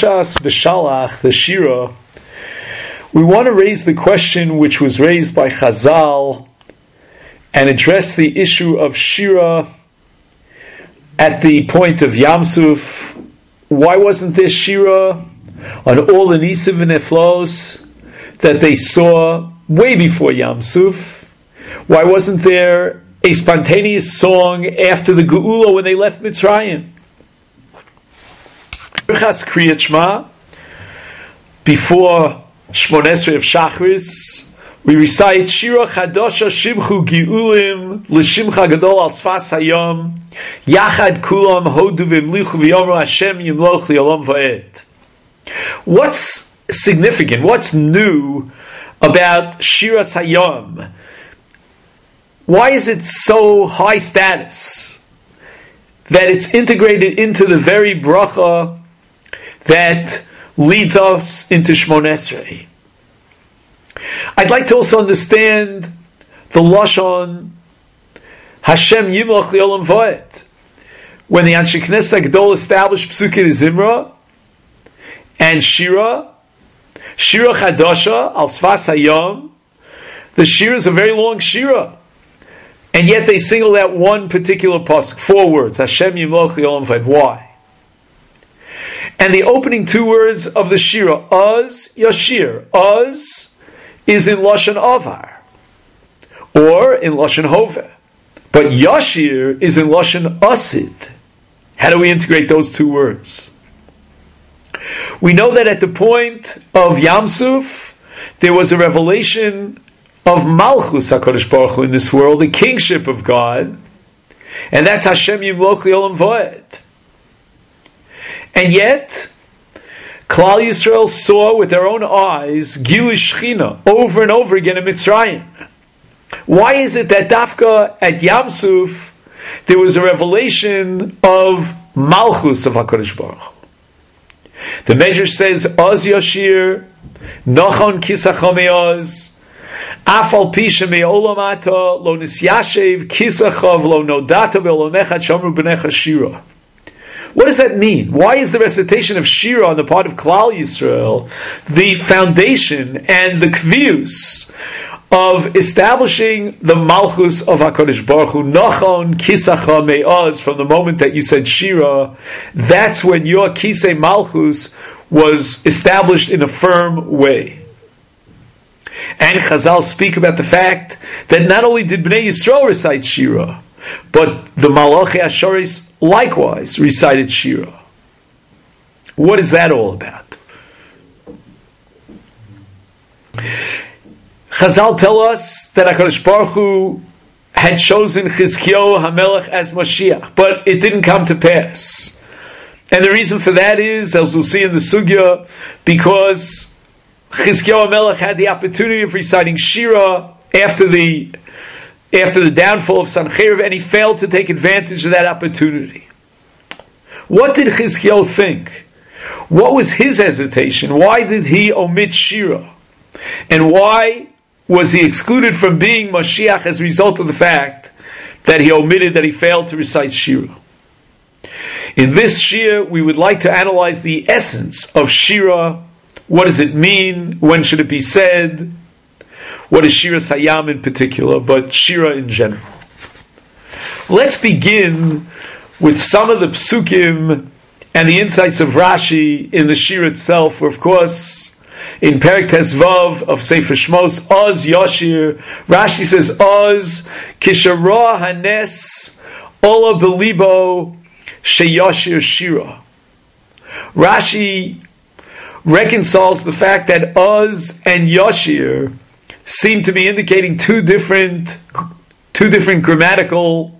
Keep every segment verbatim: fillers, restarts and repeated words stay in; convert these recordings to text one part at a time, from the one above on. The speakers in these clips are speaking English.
Parshas B'Shalach, the Shira, we want to raise the question which was raised by Chazal and address the issue of Shira at the point of Yam Suf. Why wasn't there Shira on all the Nisim and Neflos that they saw way before Yam Suf? Why wasn't there a spontaneous song after the Geula when they left Mitzrayim? Kriyat Shema, before Shmon Esrei of Shachris, we recite Shira Chadosha Shimchu Giulim L'Shimcha Gadol Al Sfas Hayom Yachad Kulam Hodu V'Imlichu V'Yomru Hashem Yimloch Li'Olam Va'ed. What's significant? What's new about Shiras Hayom? Why is it so high status that it's integrated into the very bracha that leads us into Shmon Esrei? I'd like to also understand the Lashon Hashem Yimloch Li'Olam Va'ed. When the Anshe Knesset Gadol established Psukei Zimra and Shira, Shira Chadasha Al Sfas Hayom, the Shira is a very long Shira, and yet they singled out one particular pasuk, four words, Hashem Yimloch Li'Olam Va'ed. Why? And the opening two words of the Shira, Uz Yashir. Uz is in Lashon Avar, or in Lashon Hoveh. But Yashir is in Lashon Asid. How do we integrate those two words? We know that at the point of Yam Suf, there was a revelation of Malchus HaKadosh Baruch Hu in this world, the kingship of God, and that's Hashem Yimloch Li'Olam Va'ed. And yet, Klal Yisrael saw with their own eyes Gilui Shechina over and over again in Mitzrayim. Why is it that Dafka at Yam Suf there was a revelation of Malchus of HaKadosh Baruch Hu? The Medrash says, Oz Yashir, Nochon Kisachome Oz, Afal Pisha Me'olam Ata, Lo Nisyashev, Kisachav, Lo Nodata Ve'olomechat Shomru B'necha Shira. What does that mean? Why is the recitation of Shira on the part of Klal Yisrael the foundation and the kvius of establishing the Malchus of HaKadosh Baruch Hu? Nachon Kisacha Me'az, from the moment that you said Shira, that's when your Kisei Malchus was established in a firm way. And Chazal speak about the fact that not only did Bnei Yisrael recite Shira, but the Malachi Ashoris likewise recited Shira. What is that all about? Chazal tell us that HaKadosh Baruch Hu had chosen Chizkiyahu HaMelech as Mashiach, but it didn't come to pass. And the reason for that is, as we'll see in the Sugya, because Chizkiyahu HaMelech had the opportunity of reciting Shira after the after the downfall of Sancheriv, and he failed to take advantage of that opportunity. What did Chizkiyahu think? What was his hesitation? Why did he omit Shira? And why was he excluded from being Mashiach as a result of the fact that he omitted, that he failed to recite Shira? In this Shir, we would like to analyze the essence of Shira. What does it mean? When should it be said? What is Shiras Hayam in particular, but Shira in general? Let's begin with some of the psukim and the insights of Rashi in the Shira itself, where of course, in Perek Tezvav of Sefer Shmos, Oz Yashir, Rashi says, Oz Kishara Hanes Ola Belibo Sheyashir Shira. Rashi reconciles the fact that Oz and Yashir seem to be indicating two different two different grammatical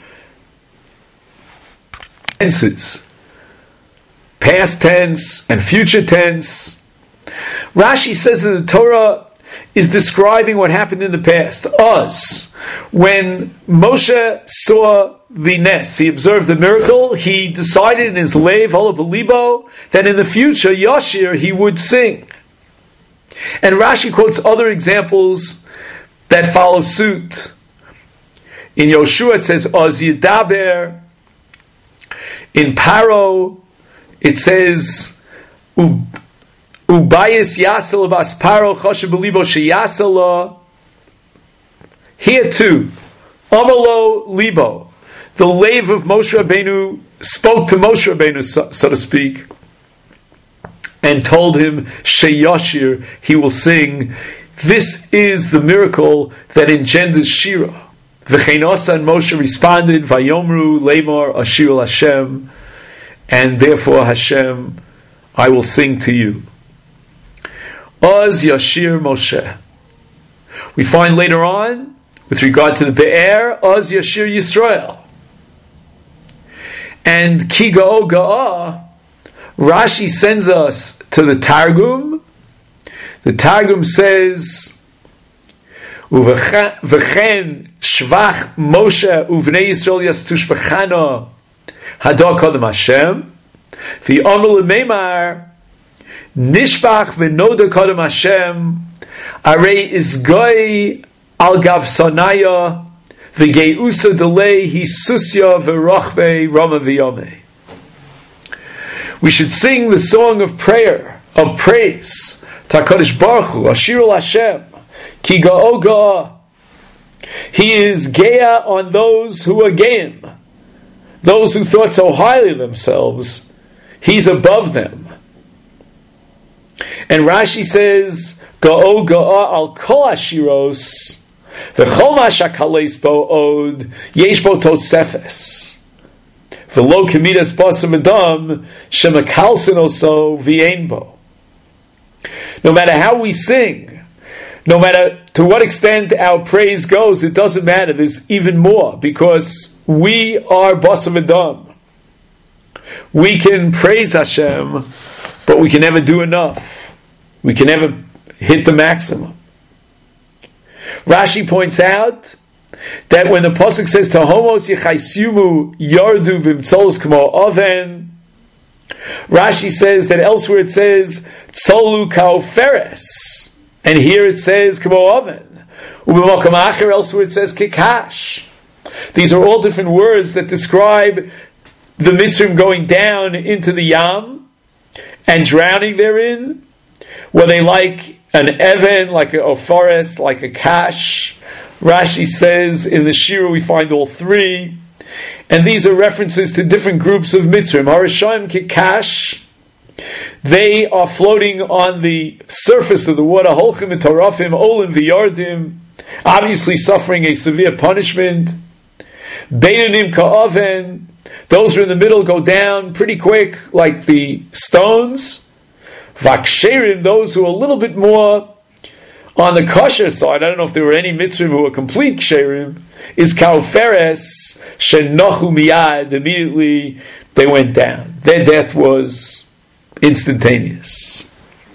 tenses, past tense and future tense. Rashi says that the Torah is describing what happened in the past. Us, when Moshe saw the Nes, he observed the miracle, he decided in his Lev, Olav Libo, that in the future, Yashir, he would sing. And Rashi quotes other examples that follow suit. In Yoshua it says, Oz Yidaber. In Paro it says, Ubayis Yasel Vasparo Choshe Belibo Sheyasela. Here too, Amalo Libo, the lave of Moshe Rabbeinu spoke to Moshe Rabbeinu, so, so to speak, and told him Sheyashir, he will sing. This is the miracle that engenders Shira. V'cheinosa, and Moshe responded, Vayomru Lemar Ashir Hashem, and therefore Hashem, I will sing to you. Oz Yashir Moshe. We find later on, with regard to the Be'er, Oz Yashir Yisrael. And Ki Ga'o Ga'ah, Rashi sends us to the Targum. The Targum says, V'chen shvach Moshe uvnei Yisrael yastush b'chana hadar kodem Hashem v'yomel l'meimar nishbach v'noda kodem Hashem arei izgoi al gav sonaya v'geusa delei hisusya v'rochvei rama v'yomei. We should sing the song of prayer, of praise, HaKadosh Baruch Hu, Ashir Hashem, Ki Ga'o Ga'ah. He is Geah on those who are Geim, those who thought so highly of themselves. He's above them. And Rashi says, Ga'o Ga'ah al kol Ashiros, V'chol ma shakales bo od, yesh bo tosefes. V'lo kemidas basam adam, shemakalsin oso v'yein bo. No matter how we sing, no matter to what extent our praise goes, it doesn't matter. There's even more, because we are Basar V'Dam. We can praise Hashem, but we can never do enough. We can never hit the maximum. Rashi points out that when the pasuk says Tahomos Yechaisiumu Yardu V'Mtzolos K'mo Oven, Rashi says that elsewhere it says Tzolu Kauferes, and here it says K'mo Oven. U'b'makom acher, elsewhere it says Kikash. These are all different words that describe the Mitzrim going down into the Yam and drowning therein. Were they like an Evan, like a Ophares, like a Kash? Rashi says in the Shira we find all three. And these are references to different groups of Mitzrim. Harishayim Kikash, they are floating on the surface of the water. Holchim Mitorafim, Olim V'Yardim, obviously suffering a severe punishment. Beinanim Ka'aven, those who are in the middle go down pretty quick, like the stones. Vaksherim, those who are a little bit more on the kosher side, I don't know if there were any Mitzrim who were complete ksherim, is Kauferes, Shenochu Miyad, immediately they went down. Their death was instantaneous.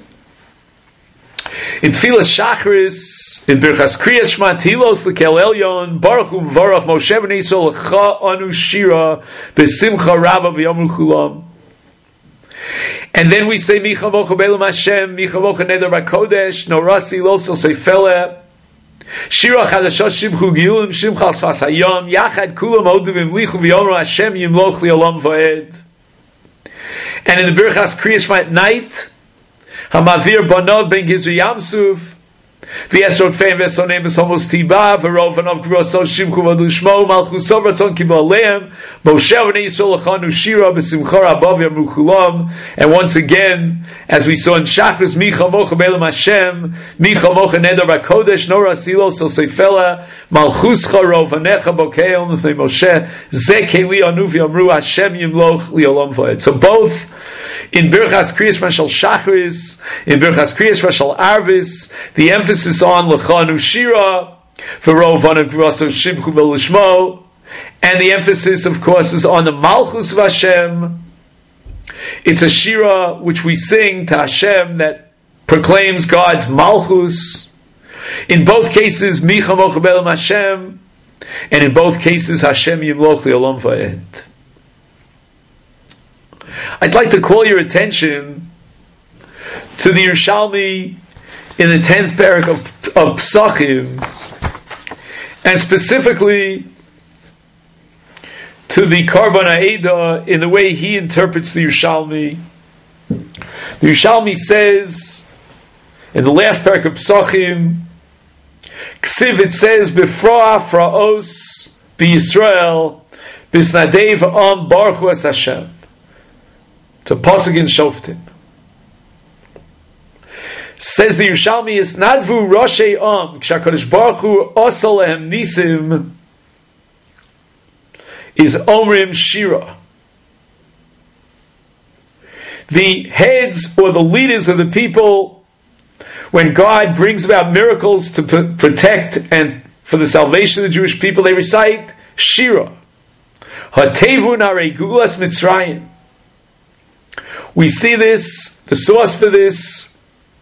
In Tfilas Shachris, in Birchas Kriyat Shema, Tilos L'Kel Elyon, Baruch Hu V'Varach Moshe B'nei Yisrael L'cha Anu Shira B'Simcha Rabba V'Yomru Chulam. And then we say Micha Mocha B'Elam Hashem, Micha Mocha Neder B'Kodesh, Norasi Losel Seifele, Shira Chadashah Shimchu Giulim, Shimcha Sfas Hayom, Yachad Kulam Oduvim Lichu V'Yomru Hashem Yimloch Li'olam V'Ed. And in the Birchas Kriyat Shema at night, Hamavir Banov Ben Gizri Yamsuf, V'Yesrod Fein V'Esonem V'Somos Tiba, V'Rov Vanov G'Roso Shimchu V'Adushmo, Malchusov Ratzon Kibo Aleim, Moshe V'nei Yisrael L'chanu Shira B'Simcha Rabbav Yamru Chulam. And once again, as we saw in Shachris, Micha Mocha B'Elam Hashem, Micha Mocha Neder B'Kodesh, Nora Silo So Seifela, Malchuscha Rov Vanecha Bokeil L'fnei Moshe, Ze Keli Anu V'Yamru Hashem Yimloch Li'olam V'Ed. So both in Birchas Kriyat Shema Shel Shachris, in Birchas Kriyat Shema Shel Arvis, the emphasis on L'chanu Shira, V'Rov Vanav G'Roso Shimchu V'Lishmo, and the emphasis, of course, is on the Malchus of Hashem. It's a Shira which we sing to Hashem that proclaims God's Malchus. In both cases, Micha Mocha B'Elam Hashem, and in both cases, Hashem Yimloch Li'olam V'Ed. I'd like to call your attention to the Yerushalmi in the tenth parak of, of Psachim, and specifically to the Karban HaEdah in the way he interprets the Yerushalmi. The Yerushalmi says in the last parak of Psachim, Ksiv, it says, Befra Fraos B'Yisrael Bisnadev Am Baruch Es Hashem. It's a pasuk in Shoftim. Says the Yerushalmi, is Nadvu Roshei Am K'Shakadosh Baruch Hu Osa Lehem Nisim is Omrim Shira. The heads or the leaders of the people, when God brings about miracles to p- protect and for the salvation of the Jewish people, they recite Shira. Hatevu Narei Gulas Mitzrayim. We see this, the source for this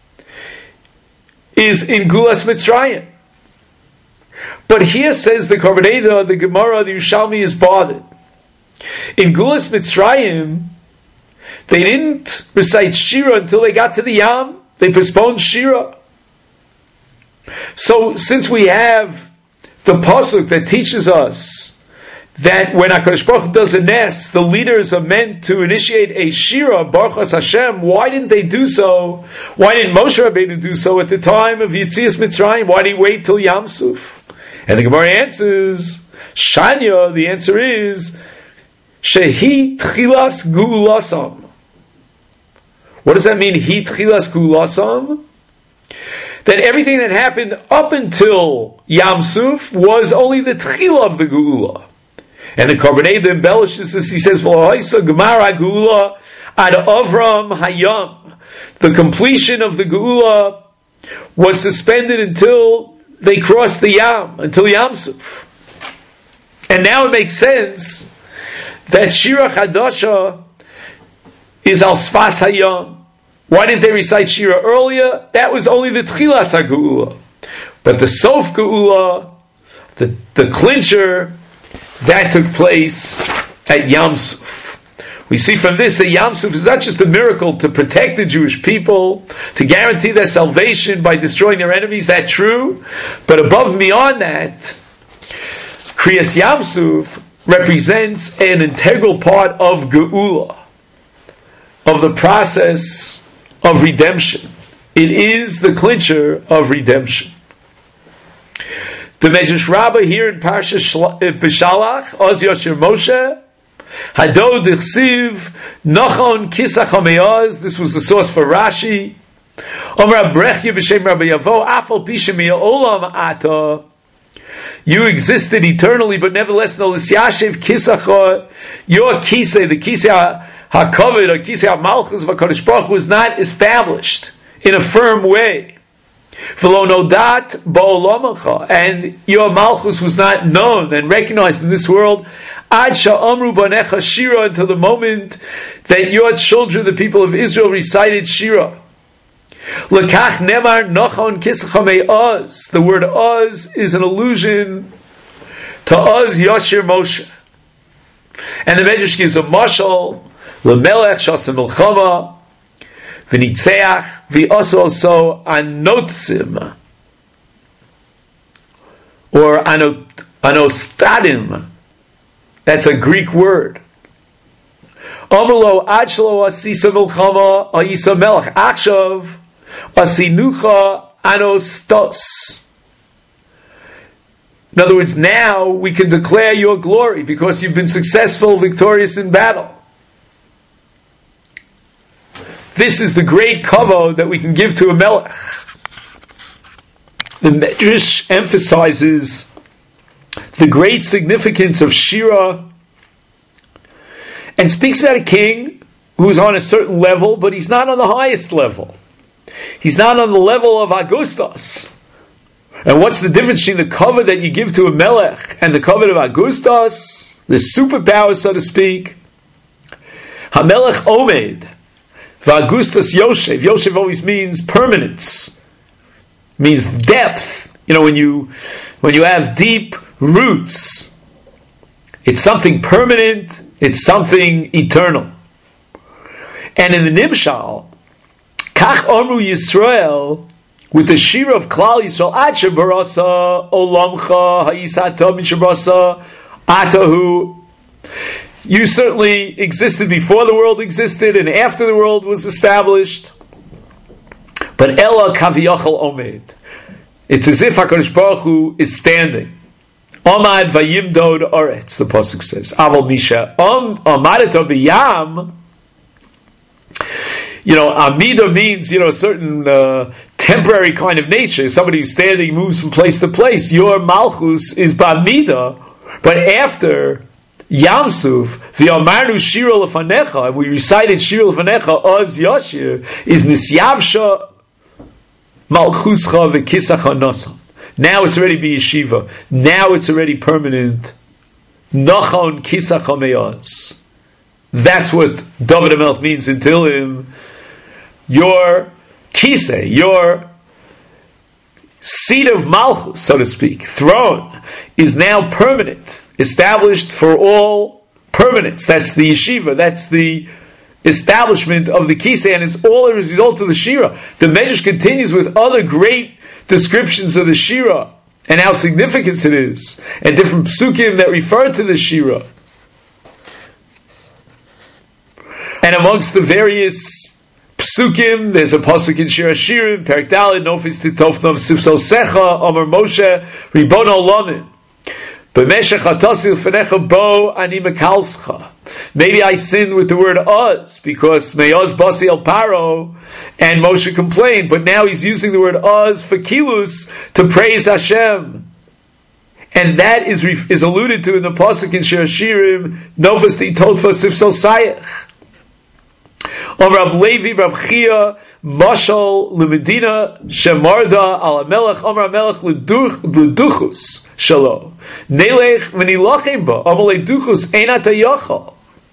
is in Gulas Mitzrayim. But here says the Korban, the Gemara, the Yerushalmi is bothered. In Gulas Mitzrayim, they didn't recite Shira until they got to the Yam. They postponed Shira. So since we have the pasuk that teaches us that when HaKadosh Baruch Hu does a nes, the leaders are meant to initiate a Shira, Baruch Es Hashem, why didn't they do so? Why didn't Moshe Rabbeinu do so at the time of Yetzias Mitzrayim? Why did he wait till Yam Suf? And the Gemara answers, Shanya, the answer is, Shehi Tchilas Gulasam. What does that mean, Hi Tchilas Gulasam? That everything that happened up until Yam Suf was only the Tchila of the Geula. And the Korban embellishes this. He says, "V'lo'isa Gemara Geula ad Avram Hayam." The completion of the Geula was suspended until they crossed the Yam, until Yam Suf. And now it makes sense that Shira Chadasha is al Sfas Hayam. Why didn't they recite Shira earlier? That was only the Tchilas HaGeula. But the Sof Geula, the, the clincher, that took place at Yam Suf. We see from this that Yam Suf is not just a miracle to protect the Jewish people, to guarantee their salvation by destroying their enemies, that's true. But above and beyond that, Kriyas Yam Suf represents an integral part of Geula, of the process of redemption. It is the clincher of redemption. The Medrash Rabbah here in Parsha B'Shalach, Oz Yosher Moshe, Hadod Ichsiv, Nachon Kisach HaMe'oz, this was the source for Rashi, Omer Abrechya B'Shem Rabbi Yavo, Afal Pishem Olam Ata, you existed eternally, but nevertheless, no L'Syashev Kisach, your Kisei, the Kisei HaKavod, or Kisei HaMalchus of HaKadosh Baruch Hu, was not established in a firm way. And your Malchus was not known and recognized in this world until the moment that your children, the people of Israel, recited Shira. The word Oz is an allusion to Oz Yashir Moshe. And the Medrash gives a mashal, L'melech shasa milchama, v'nitzeach, v'oso so anotsim, or anot, anostadim. That's a Greek word. Amrlo achlo asisa milchama ayisa melech achshav asinucha anostos. In other words, now we can declare your glory because you've been successful, victorious in battle. This is the great kavod that we can give to a melech. The Medrash emphasizes the great significance of Shira and speaks about a king who's on a certain level, but he's not on the highest level. He's not on the level of Augustus. And what's the difference between the kavod that you give to a melech and the kavod of Augustus, the superpower, so to speak? HaMelech Omed, V'Augustus Yoshev. Yoshev always means permanence, means depth. You know, when you when you have deep roots, it's something permanent, it's something eternal. And in the Nimshal, Kach Omru Yisrael, with the Shira of Klal Yisrael, Acher Barasa Olamcha Hayisato Mishabrasa Atahu. You certainly existed before the world existed and after the world was established. But Ella Kaviyachal Omed. It's as if HaKadosh Baruch Hu is standing. Omad Vayimdod Oretz, the pasuk says. Aval Misha Amadeto B'Yam. You know, Amida means, you know, a certain uh, temporary kind of nature. Somebody who's standing moves from place to place. Your Malchus is Ba'amida. But after Yamsuf, the Amarnu Shira Lefanecha, and we recited Shira Lefanecha, Oz Yashir, is Nisyavsha Malchuscha V'Kisacha Nosam. Now it's already be yeshiva. Now it's already permanent. Nachon Kisacha Me'oz. That's what David HaMelech means in Tehillim. Your kisei, your seat of Malchus, so to speak, throne, is now permanent, established for all permanence. That's the yeshiva, that's the establishment of the kisei, and it's all a result of the shira. The Medrash continues with other great descriptions of the shira, and how significant it is, and different psukim that refer to the shira. And amongst the various psukim, there's a pasuk in Shir Hashirim, Perek Daled, Nofis Titofnov Sifsal Secha, Amar Moshe, Ribon Olamim. B'meshech hatasil fenecha bo ani mekalscha. Maybe I sinned with the word Oz, because Me'oz Basi El Paro, and Moshe complained, but now he's using the word Oz for kilus, to praise Hashem. And that is is alluded to in the pasuk in Shir Hashirim, Nofis Titofnov Sifsal Sayach. Om Rab Levi, Rab Chia, Mashal, Lemedina, Shemarda, Al Melech, Om Rab Melech, Leduchus, Shalom. Nelech, Venilachem Ba, Amalei Duchus, Einat HaYachal.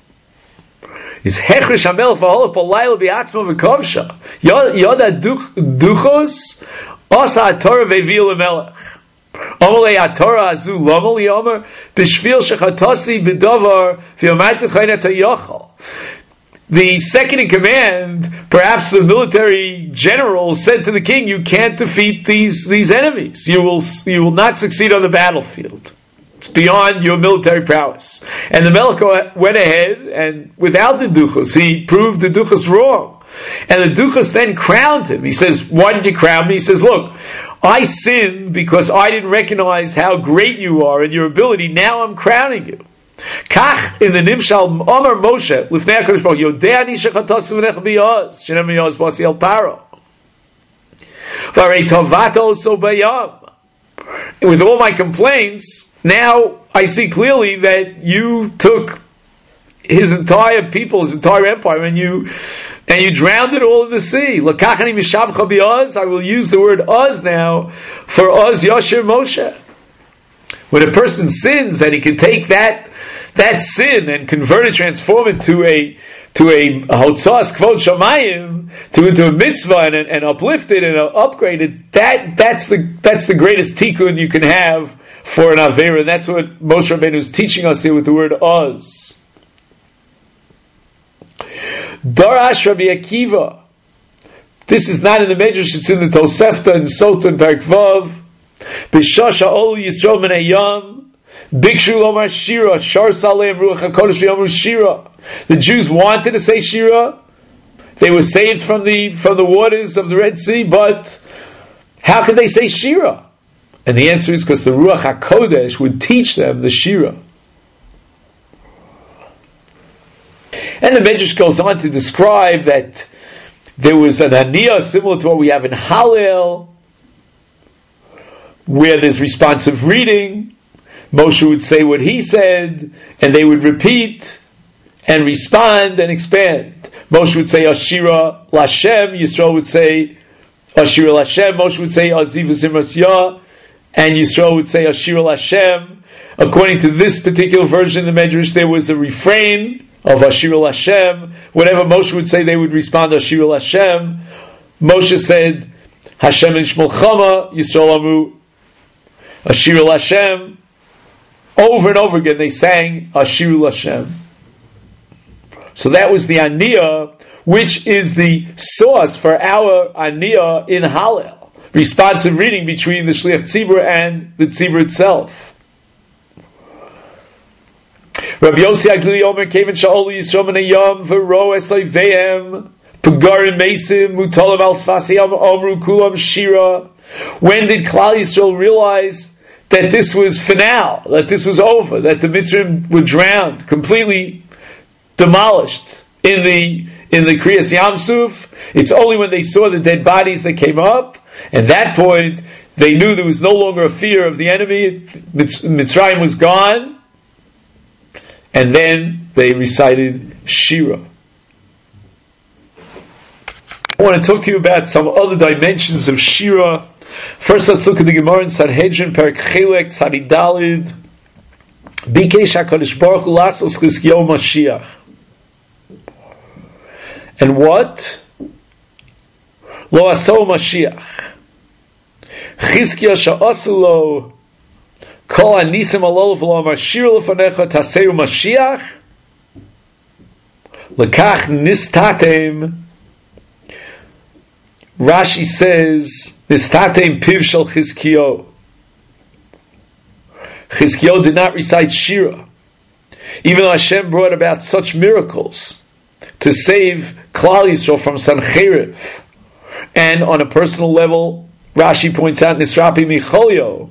Is Hechrish HaMelech, V'holach B'layla B'yatzma V'kovsha. Yoda Duchus, Asa HaTorah V'evil HaMelech. Amalei HaTorah Azu, Lomal Yomer, B'shvil Shechatasi B'dovar, V'yomat V'chayinat HaYachal. The second in command, perhaps the military general, said to the king, "You can't defeat these these enemies. You will you will not succeed on the battlefield. It's beyond your military prowess." And the Melech went ahead, and without the duchos, he proved the duchos wrong. And the duchos then crowned him. He says, "Why did you crown me?" He says, "Look, I sinned because I didn't recognize how great you are and your ability. Now I'm crowning you." Kach in the Nimshal Omer Moshe Lifnei HaKadosh Baruch Hu Yodei Ani Shechatasim V'nech B'Yoz Shenem Yoz Basi El Paro V'arei Tovato So Bayam. With all my complaints, now I see clearly that you took his entire people, his entire empire, and you and you drowned it all in the sea. L'kachani Mishavcha B'Yoz. I will use the word Oz now for Oz Yashir Moshe. When a person sins and he can take that that sin and convert it, transform it to a to a hotzas kvod shamayim, to into a mitzvah, and, and uplift it and upgrade it, that that's the that's the greatest tikkun you can have for an avera. And that's what Moshe Rabbeinu is teaching us here with the word Oz. Darash Rabbi Akiva. This is not in the Medrash; it's in the Tosefta and Sota and Perek Vav. B'shasha ol Yisrael min hayam. Bikshu lomar shira, shar salem ruach hakodesh v'yamru shira. The Jews wanted to say shira. They were saved from the from the waters of the Red Sea, but how could they say shira? And the answer is because the ruach hakodesh would teach them the shira. And the Medrash goes on to describe that there was an aniyah similar to what we have in Hallel, where there's responsive reading. Moshe would say what he said, and they would repeat and respond and expand. Moshe would say Ashira Lashem, Yisrael would say Ashira Lashem, Moshe would say Aziv Zimras Yah, and Yisrael would say Ashira Lashem. According to this particular version of the Medrash, there was a refrain of Ashira Lashem. Whenever Moshe would say, they would respond Ashira Lashem. Moshe said Hashem Nishmolchama, Yisrael Amru Ashira Lashem. Over and over again, they sang Ashiru Hashem. So that was the Aniyah, which is the source for our Aniyah in Hallel. Responsive reading between the Shliach Tzibur and the Tzibur itself. Rabbi Yossi Aglili Omer Kevin Shaol Yisrom and Ayam Vero Esoivehem Pagarim Mesim Mutolav Al Sfasiyam Omru Kulam Shira. When did Klal Yisrael realize that this was final, that this was over, that the Mitzrayim were drowned, completely demolished in the in the Kriyas Yamsuf? It's only when they saw the dead bodies that came up. At that point, they knew there was no longer a fear of the enemy. Mitzrayim was gone. And then they recited Shira. I want to talk to you about some other dimensions of Shira. First, let's look at the Gemara in Sanhedrin, Perek Chelek, Tzadi Dalid. Bikesh HaKadosh Baruch Hu Lasos Chizkiyahu Mashiach. And what? Lo Aso Mashiach. Chizkiyahu Sha'asu Lo Kol Anisim Alol V'lo Amar Shira Lefanecha Taseu Mashiach Lekach Nistatem. Rashi says Nistatem Piv Shel Chizkiyahu. Chizkiyahu did not recite Shira, even though Hashem brought about such miracles to save Klal Yisrael from Sancheriv. And on a personal level, Rashi points out Nisrapi Micholyo,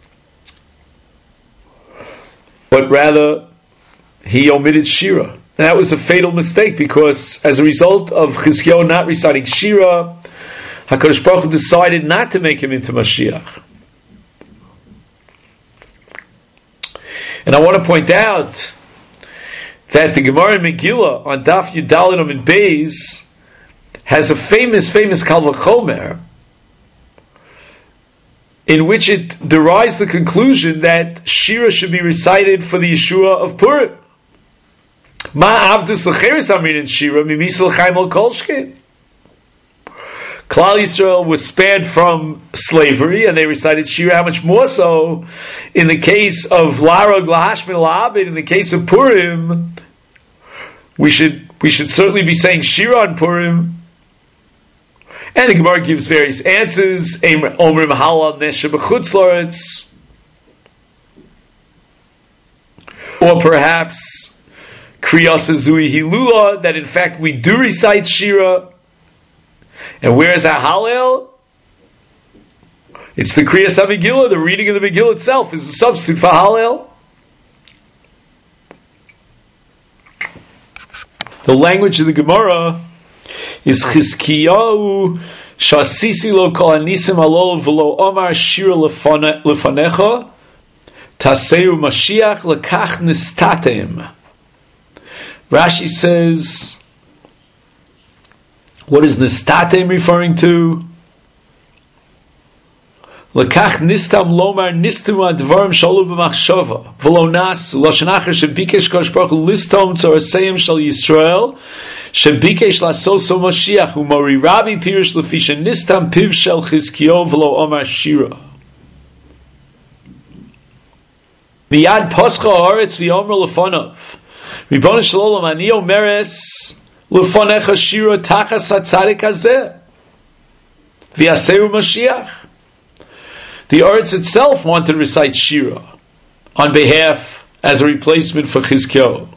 but rather he omitted Shira. And that was a fatal mistake, because as a result of Chizkiyahu not reciting Shira, HaKadosh Baruch Hu decided not to make him into Mashiach. And I want to point out that the Gemara in Megillah on Daf Yudalid Amud Beis has a famous, famous Kal Vachomer, in which it derives the conclusion that Shira should be recited for the Yeshua of Purim. Ma avdus l'cheres amrin in Shira mimisel chaim al kolshkin. Klal Yisrael was spared from slavery, and they recited Shira. How much more so in the case of Larog Lahashmin La'abed, in the case of Purim, we should we should certainly be saying Shira on Purim. And the Gemara gives various answers. Omrim halal nesha b'chutz la'aretz, or perhaps kriyas zui hilula, that in fact we do recite Shira. And where is our Hallel? It's the Kriyas HaMegillah. The reading of the Megillah itself is a substitute for Hallel. The language of the Gemara is Chizkiyahu Shasisi lo kol anisim alol v'lo omar shira lefanecha taseu Mashiach lekach nistatem. Rashi says, what is nistatem referring to? Lekach nistam lomar nistum advarim shalu b'machshava v'lo nas loshen acher shebikesh kodesh baruch hu listom tzoraseim shel Yisrael shebikesh lasoso Mashiach umori Rabbi Pirush lefisha nistam piv shel Chizkiyahu v'lo omar shira. Miyad poscha haaretz v'yomer lefonov Ribono shel olam ani omeres lefonecha shira tachas hatzadik hazeh v'yaseu Mashiach. The Eretz itself wanted to recite Shira on behalf, as a replacement for Chizkiyahu.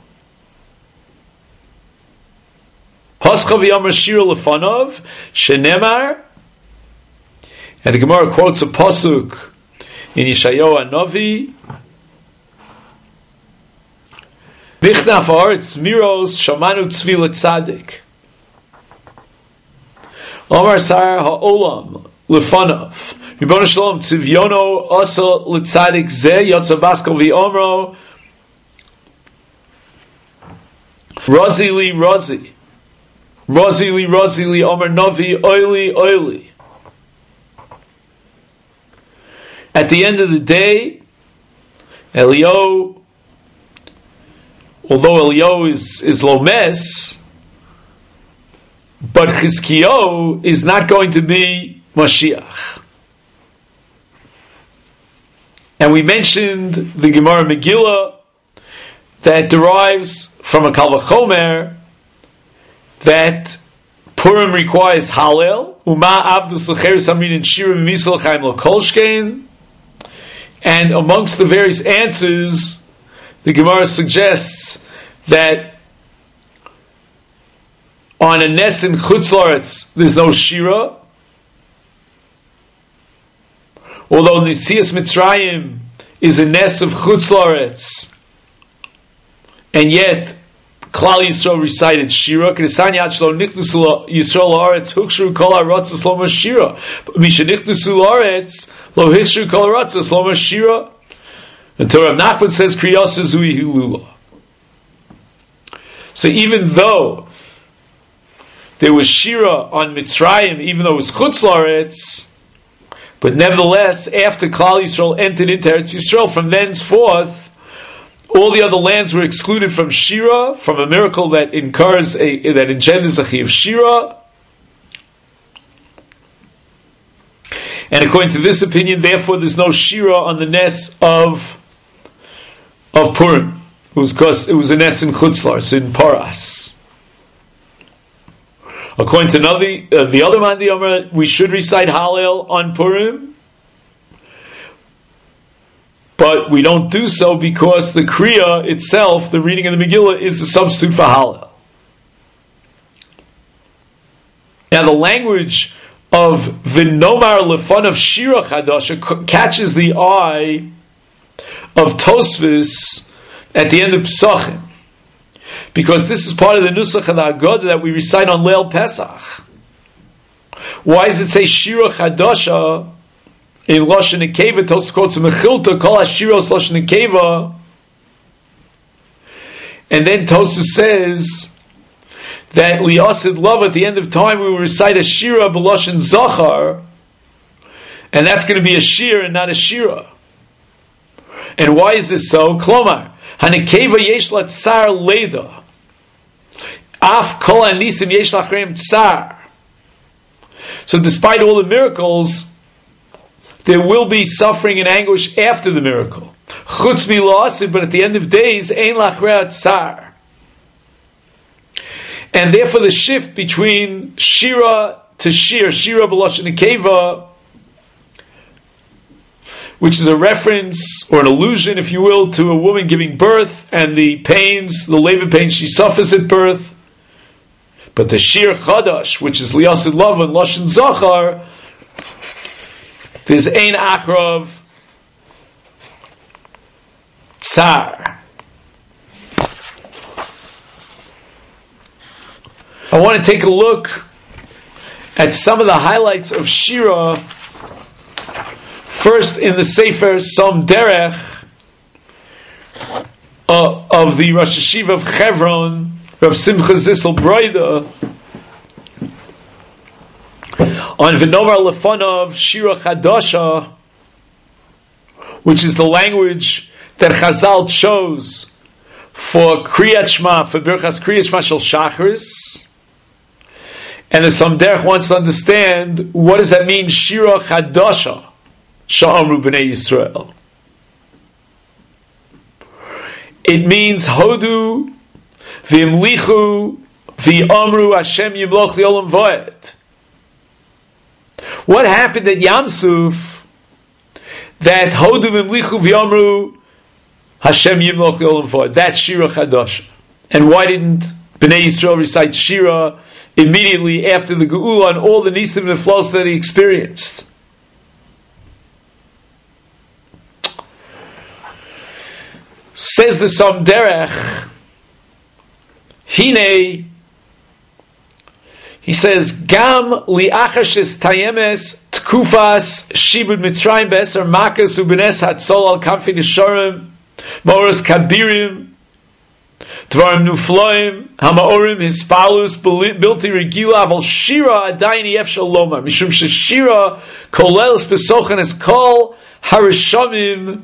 Pascha v'yomer Shira lefanov shenemar, and the Gemara quotes a pasuk in Yeshayahu Hanavi. Bichnaf haaretz miros shamanu tzvi letzadik. Omar sar ha'olam lefanov. Ribono Shalom tzivyono asa l'tzadik zeh yotza baskal v'omro Rozi li Rozi Rozi li Rozi li Omer Novi Oili Oili. At the end of the day, Eliyahu, although Eliyahu is, is Lomes, but Chizkiyahu is not going to be Mashiach. And we mentioned the Gemara Megillah that derives from a Kal Vachomer that Purim requires Hallel, Uma Avdus L'cheres Amrin and Shira Misal Chaim L'Kolshkein, and amongst the various answers the Gemara suggests that on a Nes in Chutz La'aretz there's no Shira, although Nitzias Mitzrayim is a Nes of Chutz La'aretz, and yet Klal Yisrael recited Shira. K'nesan yad shelo nichnasu Yisrael la'aretz hukshu kol haratzos lo Shira. Misha nichnasu la'aretz lo hikshu kol haratzos lo Shira. Until Rav Nachman says Kriyasa Zui Hilula. So even though there was Shira on Mitzrayim, even though it was Chutz La'aretz, but nevertheless, after Klal Yisrael entered into Eretz Yisrael, from thenceforth, all the other lands were excluded from Shira, from a miracle that incurs a that engenders a Chiyuv Shira. And according to this opinion, therefore, there's no Shira on the Nes of of Purim. It was because it was a Nes in Chutz La'aretz, in Paras. According to another, uh, the other Mandi Omer, we should recite Hallel on Purim, but we don't do so because the Kriya itself, the reading of the Megillah, is a substitute for Hallel. Now the language of V'nomar Lefon of Shira Chadasha catches the eye of Tosfos at the end of Pesachim, because this is part of the Nusach and the Haggadah that we recite on Leil Pesach. Why does it say Shira Chadasha in Lashon Nekeva? Tosfos quotes Mechilta Kol HaShiros Lashon Nekeva, and then Tosfos says that Liyasid Love at the end of time we will recite a Shira B'Lashon Zachar, and that's going to be a Shir and not a Shira. And why is this so? Klomar Hanekeva Yesh La Tsar Leda Af Kol Anisim Yesh Lachrem Tsar. So despite all the miracles, there will be suffering and anguish after the miracle. Chutz Milasid, but at the end of days, Ein Lachrea Tsar. And therefore the shift between Shira to Shir, Shira B'Lashon Nekeva, which is a reference or an allusion, if you will, to a woman giving birth and the pains, the labor pains she suffers at birth. But the Shir Chadash, which is Liyasid Love and Lashon Zachar, there's Ein Akrav Tsar. I want to take a look at some of the highlights of Shira. First, in the Sefer Som Derech uh, of the Rosh Hashiva of Chevron, Rav Simcha Zissel Broida, on V'nomar Lefonov Shira Chadasha, which is the language that Chazal chose for Kriyat Shema, for Birchas Kriyat Shema Shel Shacharis. And the Som Derech wants to understand, what does that mean, Shira Chadasha? Sha'amru B'nei Yisrael. It means Hodu V'imlichu V'amru Hashem Yimloch Li'olam V'ed. What happened at Yam Suf that Hodu V'imlichu V'amru Hashem Yimloch Li'olam V'ed? That's Shira Chadasha. And why didn't B'nei Yisrael recite Shira immediately after the Geula and all the Nisim and the flows that he experienced? Says the Som Derech, Hine, he says, Gam li'achashes tayemes tkufas shibud mitzrayim be'eser makas u'benes hatzol al kamfi nisharim moros kabirim dvarim nufloim hamaorim hispalus bilti regila aval shira adayini efshal lomar mishum sheshira kolel spesochan es kol harishamim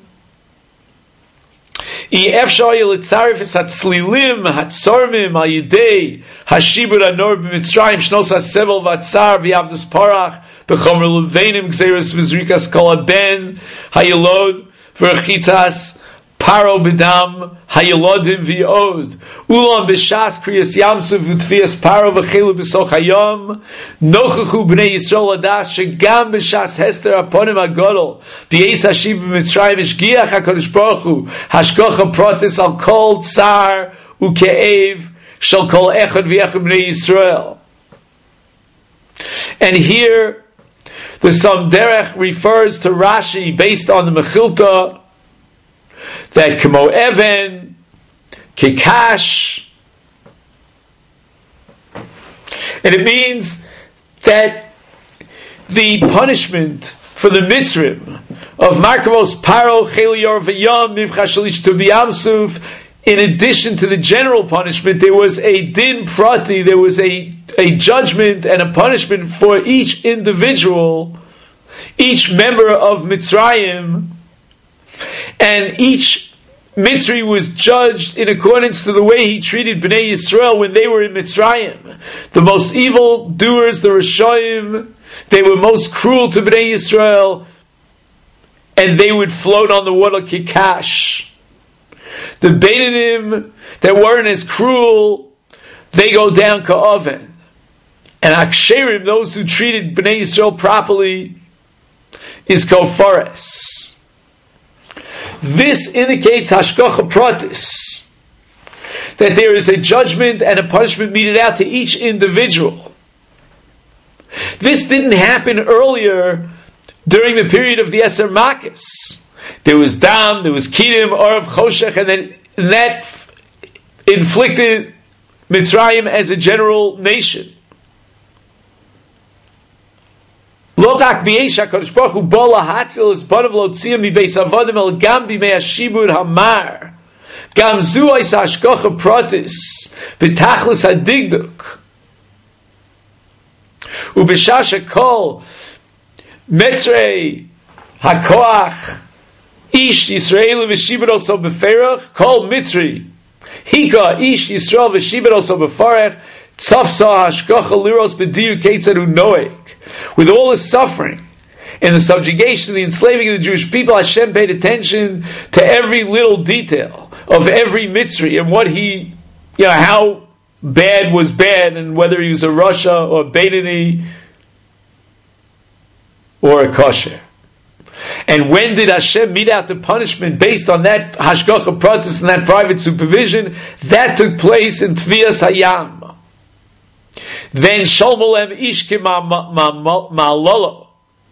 I efshar yelitzarif es hatzlilim hatzormim al yidei hashibur anor b'mitzrayim shnos hasevel v'atzar v'yavdus parach b'chomer levenim gzeres v'zrikas kol ben hayelod v'rechitzas Paro b'dam hayolodim v'yod ulam b'shas kriyas yamsuf v'tfias Paro v'chelu b'soch hayom nochachu b'nei Yisrael adas shegam b'shas hester aponim agadol b'yeis hashiv b'mitzrayim ishgiach HaKadosh Baruch Hu hashgacha pratis al kol tsar uke'ev shel kol echad v'echad b'nei Yisrael. And here the Sam Derech refers to Rashi based on the Mechilta that Kemo Even, Kikash, and it means that the punishment for the Mitzrim of Markavos Paro Chelior V'Yam Mivcha Shalish to V'Yamsuf, in addition to the general punishment, there was a din prati, there was a, a judgment and a punishment for each individual, each member of Mitzrayim, and each Mitzri was judged in accordance to the way he treated Bnei Yisrael when they were in Mitzrayim. The most evil doers, the Rishoyim, they were most cruel to Bnei Yisrael, and they would float on the water kikash. The Beinanim that weren't as cruel, they go down ka'oven. And Aksherim, those who treated Bnei Yisrael properly, is kofares. This indicates hashgacha pratis, that there is a judgment and a punishment meted out to each individual. This didn't happen earlier during the period of the Eser Makis. There was Dam, there was Kidim, Orav, Choshech, and then and that inflicted Mitzrayim as a general nation. Lokak b'yesh HaKadosh Baruch Hu bo lahatzil es banav lotziyam mibeis avodim el gam b'mei hashibur hamar gam zu ois hashgacha pratis b'tachlis hadigduk u'b'shasha kol metzrei hakoach ish Yisrael v'shibur oso b'ferach kol mitzri hika ish Yisrael v'shibur oso b'farech tzafsa hashgacha liros b'diyu ketzadu noek. With all his suffering and the subjugation, the enslaving of the Jewish people, Hashem paid attention to every little detail of every Mitzri and what he, you know, how bad was bad, and whether he was a Rasha or a Beitani or a kosher. And when did Hashem mete out the punishment based on that hashgacha pratis and that private supervision? That took place in Tvias Hayam. Then Sholmolem Ishke Ma'alolo.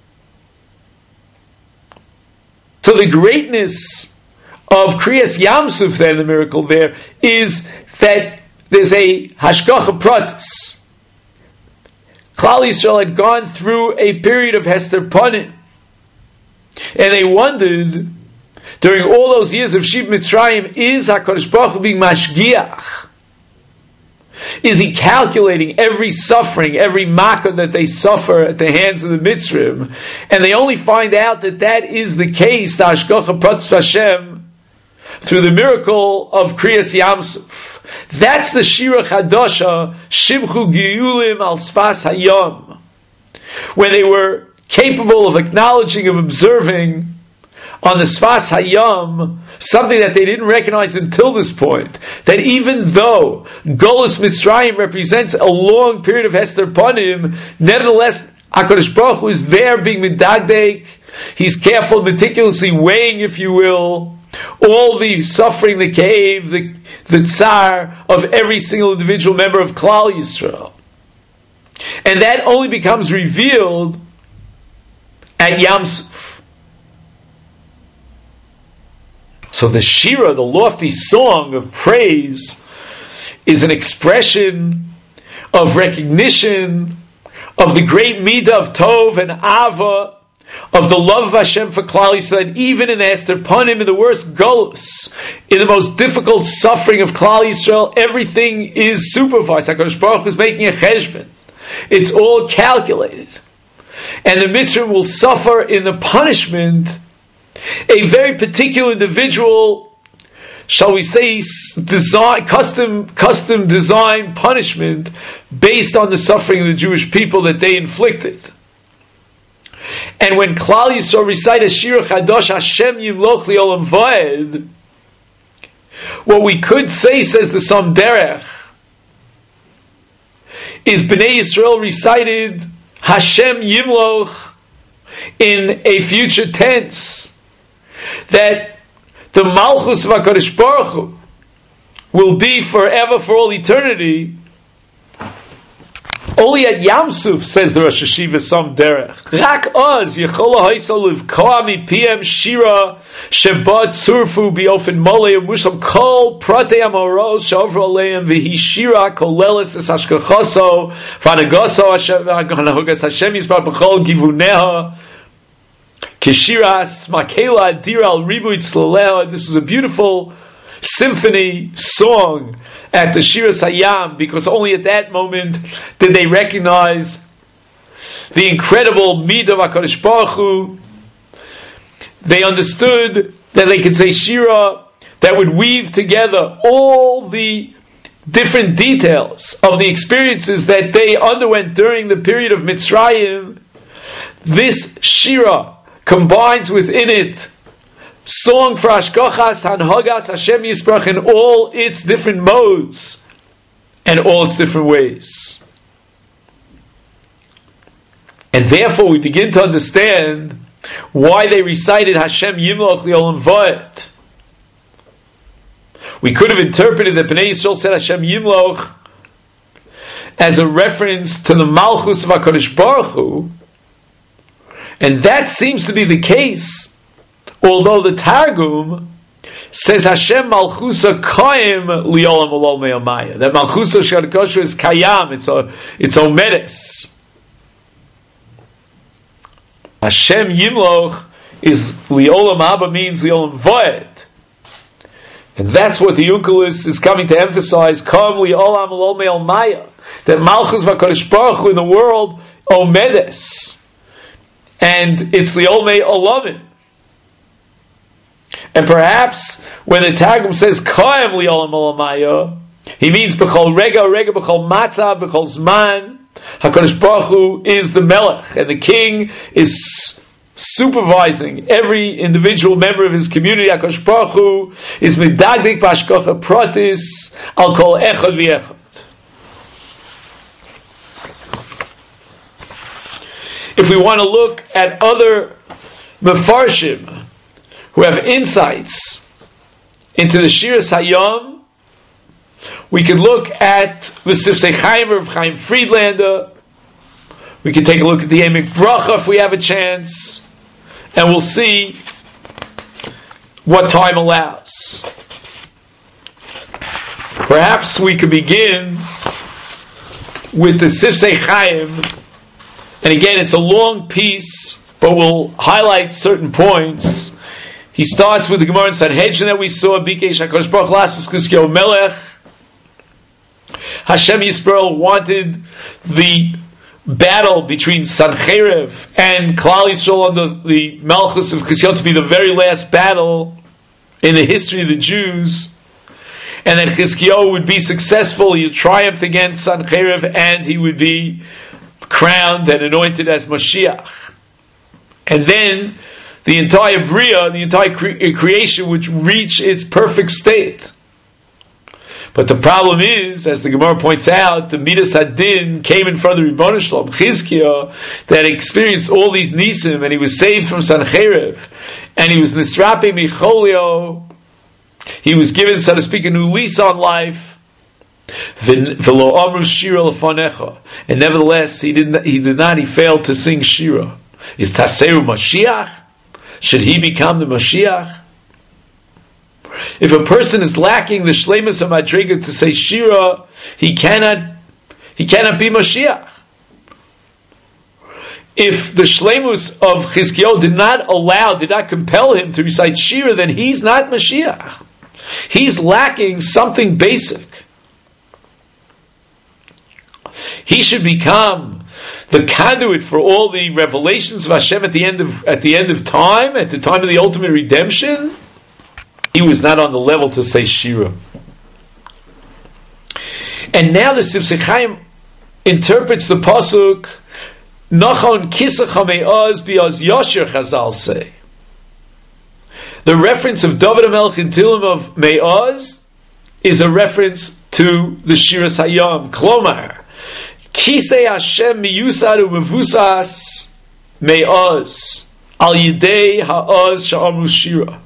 So the greatness of Kriyas Yamsuf, then the miracle there, is that there's a hashgacha pratis. Klal Yisrael had gone through a period of Hester Panim, and they wondered during all those years of Shib Mitzrayim, is HaKadosh Baruch Hu being mashgiach? Is he calculating every suffering, every makkah that they suffer at the hands of the Mitzrim? And they only find out that that is the case, the hashgacha pratis Hashem, through the miracle of Kriyas Yamsuf. That's the Shira Chadasha, Shimchu Giyulim al Sfas Hayom, when they were capable of acknowledging, of observing on the Sfas Hayom, something that they didn't recognize until this point, that even though Golus Mitzrayim represents a long period of Hester Panim, nevertheless HaKadosh Baruch Hu is there being medagdek. He's careful, meticulously weighing, if you will, all the suffering, the cave, the, the tsar of every single individual member of Klal Yisrael. And that only becomes revealed at Yamsuf. So the Shira, the lofty song of praise, is an expression of recognition of the great midah of Tov and Ava, of the love of Hashem for Klal Yisrael, that even in the Hester Panim, in the worst Golus, in the most difficult suffering of Klal Yisrael, everything is supervised. HaKadosh Baruch Hu is making a cheshbon. It's all calculated. And the Mitzrim will suffer in the punishment a very particular individual, shall we say, design, custom, custom design punishment based on the suffering of the Jewish people that they inflicted. And when Klal Yisrael recite a Shira Chadosh, Hashem Yimloch Li'olam Va'ed, what we could say, says the Som Derech, is Bnei Yisrael recited Hashem Yimloch in a future tense, that the Malchus of HaKadosh Baruch Hu will be forever, for all eternity. Only at Yam Suf, says the Rosh Hashiva Som Derech, Rak oz yechola haisal uvkoa mi pm shira shebat tzurfu biofen moleim mushal kol prate amoros shavro aleim v'hi shira kolelis es hashkachoso v'anagoso hanahogas Hashem yisbar b'chol givuneha kishiras makela adira al ribuit tzlaleha. This was a beautiful symphony song at the Shiras Hayam, because only at that moment did they recognize the incredible Midah of HaKadosh Baruch Hu. They understood that they could say Shira that would weave together all the different details of the experiences that they underwent during the period of Mitzrayim. This Shira combines within it song for Hashkochas, Hanhogas, Hashem Yisbrach in all its different modes and all its different ways. And therefore we begin to understand why they recited Hashem Yimloch Li'olam Va'ed. We could have interpreted that Bnei Yisrael said Hashem Yimloch as a reference to the Malchus of HaKadosh Baruch Hu, and that seems to be the case. Although the Targum says Hashem Malchusa Kaim Liolam Olol Me'amaya, that Malchusa Shadkoshu is Kayam, it's a it's Omedes. Hashem Yimloch is Liolam Abba, means Liolam Voed, and that's what the Unkelis is coming to emphasize. Kam Liolam Olol Me'amaya, that Malchus VaKadosh Baruch Hu in the world Omedes, and it's Liolam Olamim. And perhaps when the Targum says Kaim Liolam Olamaya, he means B'chol Rega, Rega B'chol Matzah, B'chol Zman. HaKadosh Baruch Hu is the Melech, and the king is supervising every individual member of his community. HaKadosh Baruch Hu is Medagdik B'Hashkocha Pratis Al Kol Echad V'Echad. If we want to look at other Mefarshim who have insights into the Shiras Hayom, we could look at the Sifsei Chaim of Chaim Friedlander. We can take a look at the Emek Bracha if we have a chance, and we'll see what time allows. Perhaps we could begin with the Sifsei Chaim, and again it's a long piece, but we'll highlight certain points. He starts with the Gemara in Sanhedrin that we saw. Bikesh HaKadosh Baruch Hu Lasses Kiskeo Melech. Hashem Yisrael wanted the battle between Sancheiriv and Klal Yisrael under the Malchus of Kiskeo to be the very last battle in the history of the Jews, and that Chizkiyahu would be successful. He would triumph against Sancheiriv, and he would be crowned and anointed as Mashiach. And then the entire Bria, the entire cre- creation would reach its perfect state. But the problem is, as the Gemara points out, the Midas Hadin came in front of the Rebbeinu Shalom, Chizkiah, that experienced all these nisim, and he was saved from Sancheiriv, and he was Nisrapi Micholio. He was given, so to speak, a new lease on life. V'lo amru shira lefanecha, and nevertheless, he did not. He did not. He failed to sing shira. Is Taseru Mashiach? Should he become the Mashiach? If a person is lacking the shleimus of Madriga to say Shira, he cannot, he cannot be Mashiach. If the shleimus of Chizkiyahu did not allow, did not compel him to recite Shira, then he's not Mashiach. He's lacking something basic. He should become the conduit for all the revelations of Hashem at the end of at the end of time, at the time of the ultimate redemption. He was not on the level to say Shira. And now the Sifsei Chaim interprets the pasuk Nachon Kisach Me'oz Bi'oz Yosher. Chazal say the reference of David HaMelech in Tilim of Me'oz is a reference to the Shiras Hayom. Klomar, Kisei Hashem miyusad umevusas me'oz al yidei ha'oz sha'amru shira.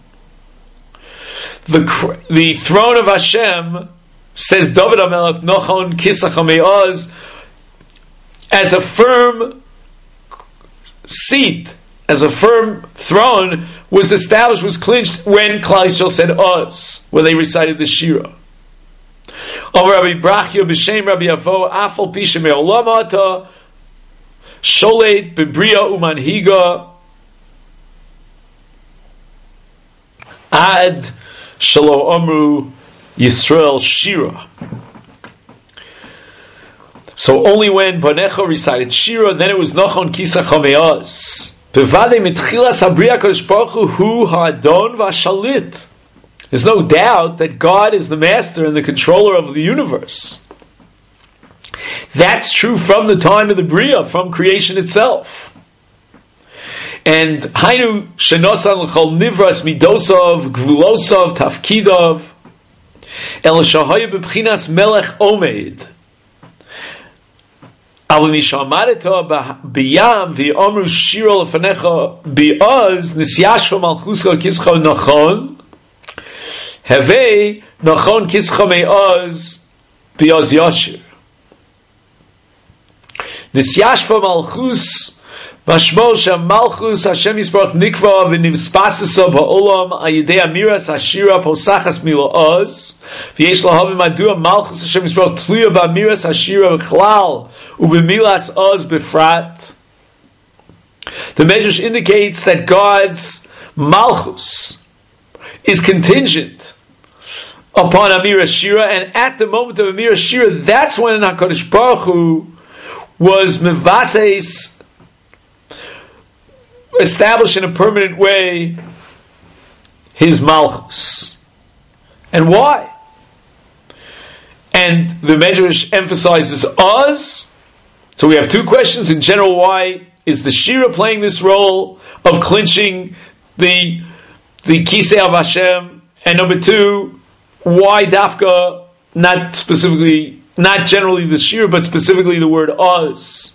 The the throne of Hashem, says David HaMelech, Nochon Kisacha me'oz, as a firm seat, as a firm throne, was established, was clinched when Klal Yisrael said Oz, when they recited the Shira. Over Rabbi Brachya b'Shem Rabbi Avo Afal Pisha Me'olam Ata Sholet B'Bria Umanhiga Ad Shalo Amru Yisrael Shira. So only when Banecha recited Shira, then it was Nochon Kisacha Me'oz. Bevade mitchilas habriya kadosh baruch hu hu ha'adon v'ashalit. There's no doubt that God is the master and the controller of the universe. That's true from the time of the Bria, from creation itself. And Hainu shenosan l'chol nivras midosov, gvulosov, tafkidov, el shahayu b'bchinas melech omeid. Al mishamareta b'yam v'yomru shiro lefanecha bi'oz nisyashva malchuscha kischa nachon Havei nachon kischa me'oz bi'oz yashir. Nisyashva malchus mashmo shemalchus Hashem Yisparach nikva v'nivspasisa ba'olam ayidei amiras hashira posachas mila'oz v'yesh lahavim adua malchus Hashem Yisparach tluya ba'amiras hashira v'chlal u'b'milas oz b'frat. The Medrash indicates that God's malchus is contingent upon Amira Shira, and at the moment of Amira Shira, that's when HaKadosh Baruch Hu was mevases, established in a permanent way, his malchus. And why? And the Medrash emphasizes Oz. So we have two questions. In general, why is the Shira playing this role of clinching the the Kisei of Hashem? And number two, why Dafka, not specifically, not generally the Shira, but specifically the word Oz?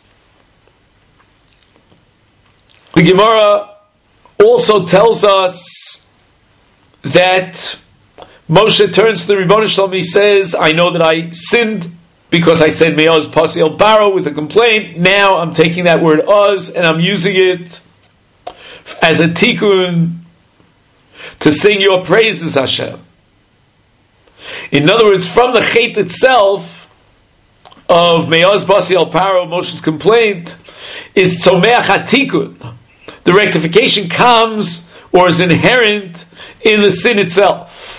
The Gemara also tells us that Moshe turns to the Ribono Shel Olam. He says, I know that I sinned because I said Me'oz Pasiel Baro with a complaint. Now I'm taking that word Oz and I'm using it as a tikkun to sing your praises, Hashem. In other words, from the chet itself of Me'oz Pasiel Paro, Moshe's complaint, is Tzomeach HaTikun. The rectification comes or is inherent in the sin itself.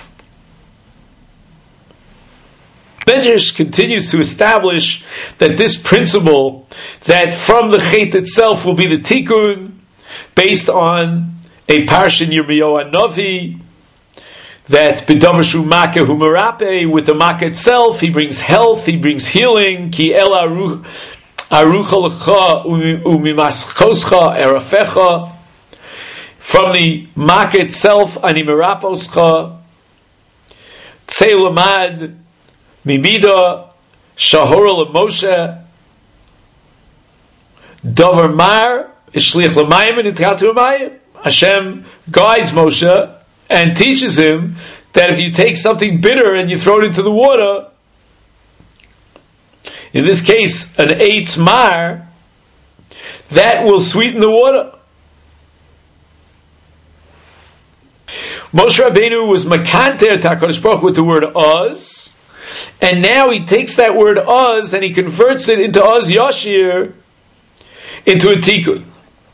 Medrash continues to establish that this principle, that from the chet itself will be the tikkun, based on a parsha in Yirmiyahu Hanavi, that b'davashu makeh hu merape, with the makeh itself, he brings health, he brings healing. Ki el arucha lecha umimaskoscha erafecha. From the makeh itself, ani meraposcha. Tzei lamad mimida shahora leMoshe. Davar mar ishliach l'mayim and itkatu l'mayim. Hashem guides Moshe and teaches him that if you take something bitter and you throw it into the water, in this case an eitz mar, that will sweeten the water. Moshe Rabbeinu was makanter HaKadosh Baruch Hu with the word Oz, and now he takes that word Oz and he converts it into Oz Yashir, into a tikkun.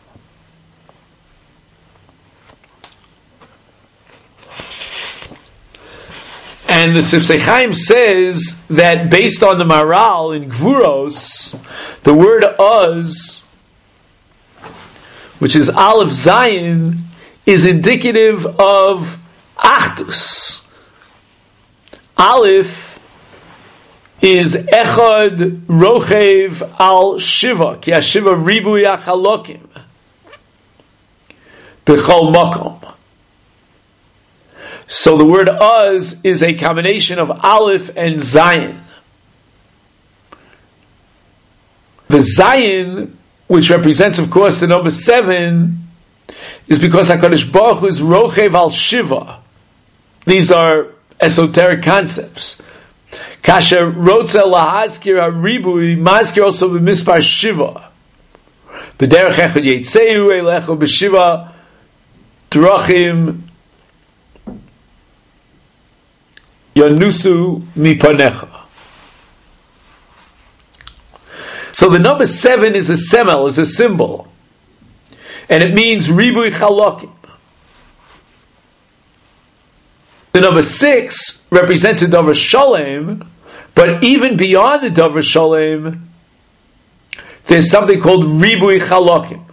And the Sifsei Chaim says that based on the Maral in Gvuros, the word Oz, which is Aleph Zayin, is indicative of Achdus. Aleph is Echad Rochev Al Shiva, Ki HaShiva Ribu Yachalokim B'chol Makom. So the word uz is a combination of aleph and zayin. The zayin, which represents, of course, the number seven, is because HaKadosh Baruch Hu is rochev al shiva. These are esoteric concepts. Kasher rotza lahazkir haribui mazkir also b'mispar shiva. B'derech echad yeitzeu elecho b'shiva drachim yanusu mipanecha. So the number seven is a semel, is a symbol. And it means ribui chalokim. The number six represents a davar shalem, but even beyond the davar shalem, there's something called ribui chalokim.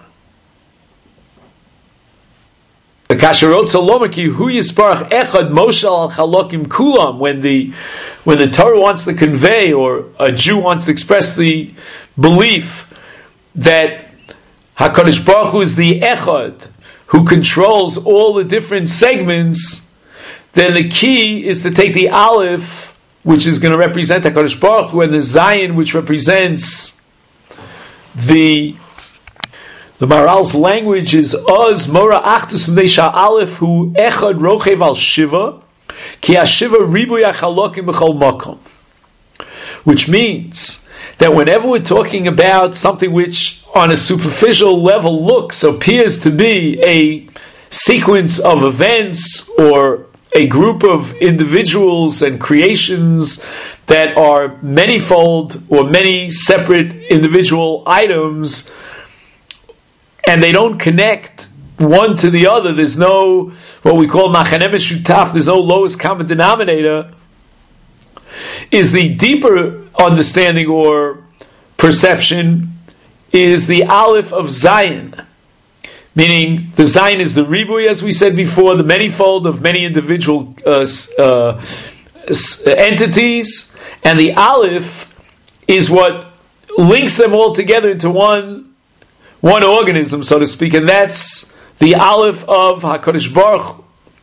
The kasherot salomaki hu yisparach echad moshal al chalokim kulam. When the when the Torah wants to convey, or a Jew wants to express the belief that HaKadosh Baruch Hu is the echad who controls all the different segments, then the key is to take the aleph, which is going to represent HaKadosh Baruch Hu, and the zayin, which represents the the Maral's language is Oz Mora Achdus Mneisha Aleph Hu Echad Rochev Al Shiva Ki HaShiva Ribuy HaChalokim B'chol Makom, which means that whenever we're talking about something which on a superficial level looks, appears to be a sequence of events or a group of individuals and creations that are manifold or many separate individual items, and they don't connect one to the other, there's no, what we call machaneh meshutaf, there's no lowest common denominator, is the deeper understanding or perception is the aleph of zayin. Meaning, the zayin is the ribui, as we said before, the manifold of many individual uh, uh, entities, and the aleph is what links them all together into one one organism, so to speak, and that's the aleph of HaKadosh Baruch Hu.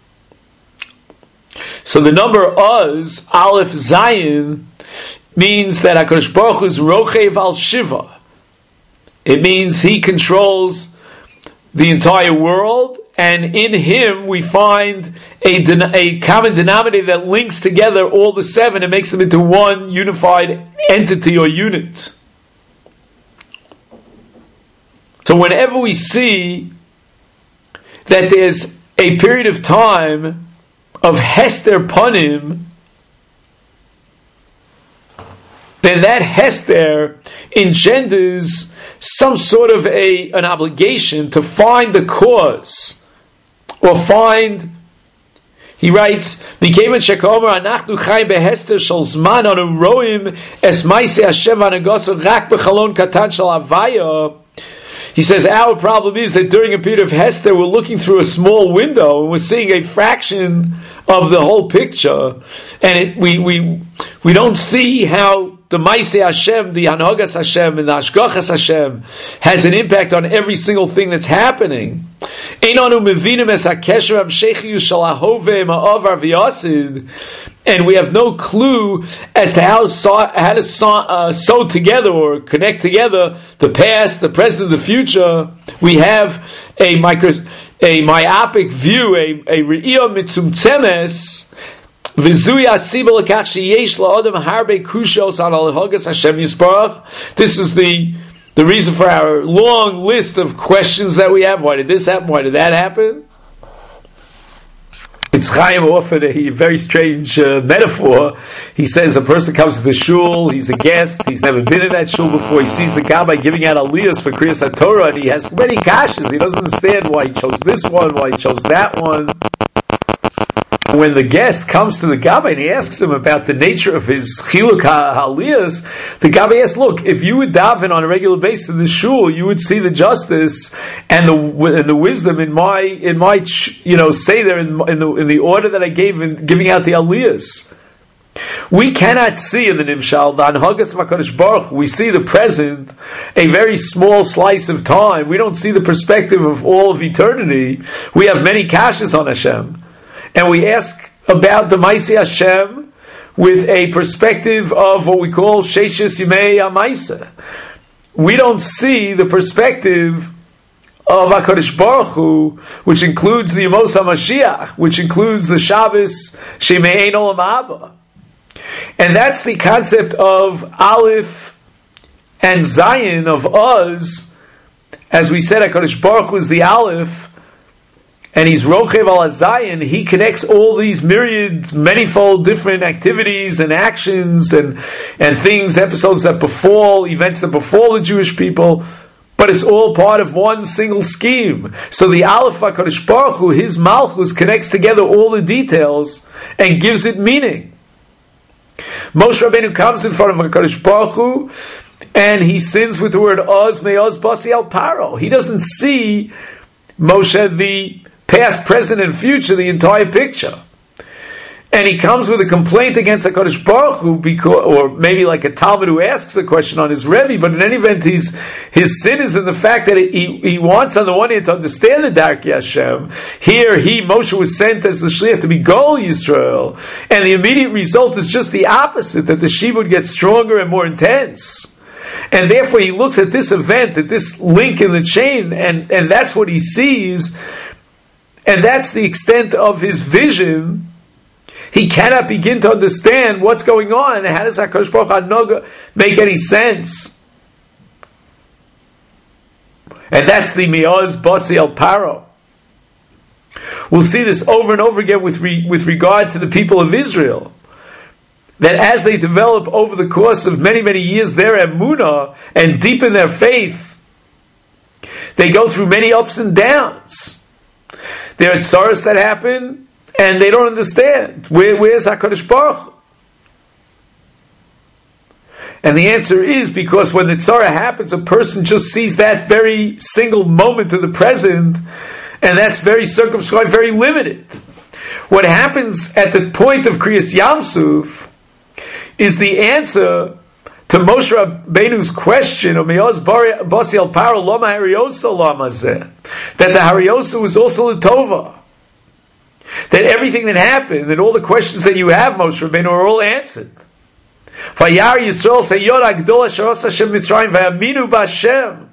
So the number Uz, aleph zayin, means that HaKadosh Baruch Hu is rochev al shiva. It means he controls the entire world, and in him we find a, den- a common denominator that links together all the seven and makes them into one unified entity or unit. So whenever we see that there's a period of time of Hester Panim, then that Hester engenders some sort of a an obligation to find the cause, or find, he writes, B'kevan shekomer anachnu chayim behester shel zman anu roim es ma'aseh Hashem v'hanagoso rak b'chalon katan shel havaya. He says our problem is that during a period of Hester we're looking through a small window and we're seeing a fraction of the whole picture, and it, we we we don't see how the Maaseh Hashem, the Hanhagas Hashem, and the Hashgachas Hashem has an impact on every single thing that's happening. And we have no clue as to how, how to uh, sew together or connect together the past, the present, the future. We have a micro, a myopic view, a a re'iyah mitzumtzemes. This is the the reason for our long list of questions that we have. Why did this happen? Why did that happen? It's Chaim offered a very strange uh, metaphor. He says a person comes to the shul, he's a guest, he's never been in that shul before, he sees the Gabbai giving out aliyahs for Kriyas HaTorah, and he has many kashas. He doesn't understand why he chose this one, why he chose that one. When the guest comes to the Gabbai and he asks him about the nature of his chiluk ha'aliyas, the Gabbai asks, look, if you would daven on a regular basis in the shul, you would see the justice and the and the wisdom in my in my you know say there in, in the in the order that I gave in giving out the aliyas. We cannot see in the Nimshal, the Hanhagas of HaKadosh Baruch Hu. We see the present, a very small slice of time. We don't see the perspective of all of eternity. We have many kashas on Hashem. and we ask about the Maaseh Hashem with a perspective of what we call Sheishes Yimei HaMaaseh. We don't see the perspective of HaKadosh Baruch Hu, which includes the Yemos HaMashiach, which includes the Shabbos Sheme'ein Olam Haba. And that's the concept of Aleph and Zayin, of Uz. As we said, HaKadosh Baruch Hu is the Aleph, and he's Rochev al Zayin. He connects all these myriad, manifold different activities and actions and, and things, episodes that befall, events that befall the Jewish people, but it's all part of one single scheme. So the Aleph HaKadosh Baruch Hu, his Malchus, connects together all the details and gives it meaning. Moshe Rabbeinu comes in front of HaKadosh Baruch Hu, and he sins with the word Oz, Me'oz, Basi al Paro. He doesn't see Moshe the past, present, and future, the entire picture. And he comes with a complaint against HaKadosh Baruch Hu, because, or maybe like a Talmud who asks a question on his Rebbe, but in any event, he's, his sin is in the fact that he, he wants on the one hand to understand the Darkei Hashem. Here, he, Moshe, was sent as the Shliach to be Goel Yisrael, and the immediate result is just the opposite, that the Shibud gets stronger and more intense. And therefore he looks at this event, at this link in the chain, and, and that's what he sees, and that's the extent of his vision. He cannot begin to understand what's going on, and how does HaKadosh Baruch Hu make any sense? And that's the Me'oz Basi El Paro. We'll see this over and over again with, re, with regard to the people of Israel, that as they develop over the course of many, many years their emunah and deepen their faith, they go through many ups and downs. There are tzaras that happen, and they don't understand. Where, where's HaKadosh Baruch Hu? And the answer is because when the tzara happens, a person just sees that very single moment of the present, and that's very circumscribed, very limited. What happens at the point of Kriyas Yamsuf is the answer to Moshe Rabbeinu's question of Me'oz Basi El Paro Lama Hariosa Lama Zeh, that the Hariosa was also the Tova. That everything that happened, and all the questions that you have, Moshe Rabbeinu, are all answered. Vayar Yisrael Sayod Agdol Asher Osa Hashem Mitzrayim Vayaminu B'Hashem.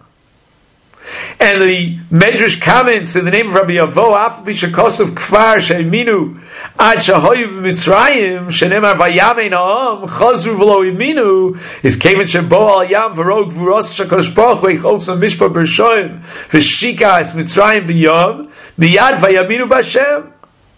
And the Medrash comments in the name of Rabbi Yavo, Af B'Shakosov Kfar She'iminu Ad Shahoyu B'Mitzrayim Shenemar Vayamein Ha'am Chazru V'lo Iminu is Keven Shebo Al Yam V'Ro Gvuros Shakadosh Baruch Hu Eichos Mishpa B'Shoim V'Shika Es Mitzrayim B'Yom Miyad Vayaminu B'Hashem.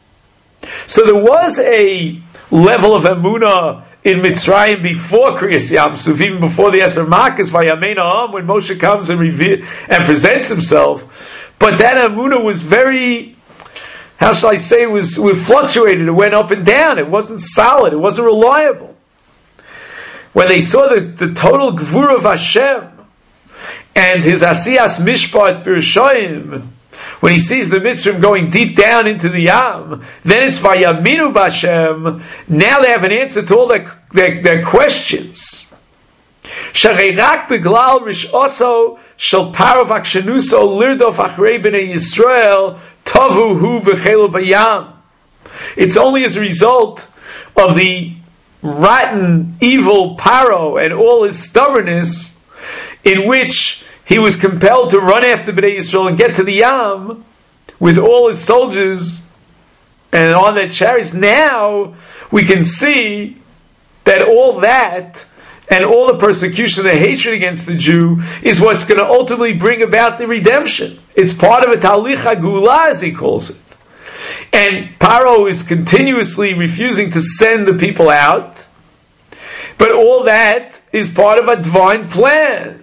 So there was a level of emunah in Mitzrayim before Kriyas Yamsuf, even before the Eser Makas Vayamein Ha'am, when Moshe comes and reveal, and presents himself. But that emunah was very, how shall I say, it was, it fluctuated. It went up and down. It wasn't solid. It wasn't reliable. When they saw the, the total Gvur of Hashem and his Asiyas Mishpat B'Rishoyim, when he sees the Mitzrim going deep down into the Yam, then it's Vayaminu B'Hashem. Now they have an answer to all their, their, their questions. Shareirak Beglal Rishoso Shel Paro Vakshenuso Lirdof Achrei B'nei Yisrael Tovu Hu V'chelu B'Yam. It's only as a result of the rotten, evil Paro and all his stubbornness, in which he was compelled to run after Bnei Yisrael and get to the Yam with all his soldiers and on their chariots. Now we can see that all that and all the persecution, the hatred against the Jew, is what's going to ultimately bring about the redemption. It's part of a Talich HaGula, as he calls it. And Paro is continuously refusing to send the people out, but all that is part of a divine plan.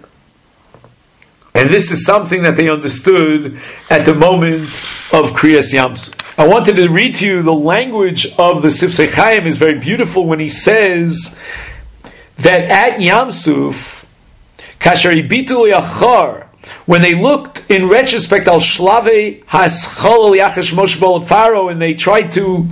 And this is something that they understood at the moment of Kriyas Yamsuf. I wanted to read to you the language of the Sifsei Chaim is very beautiful when he says that at Yamsuf, Kasher Ibitu Yachar, when they looked in retrospect al Shlave Haschol Yachash Moshe Bol Faro, and they tried to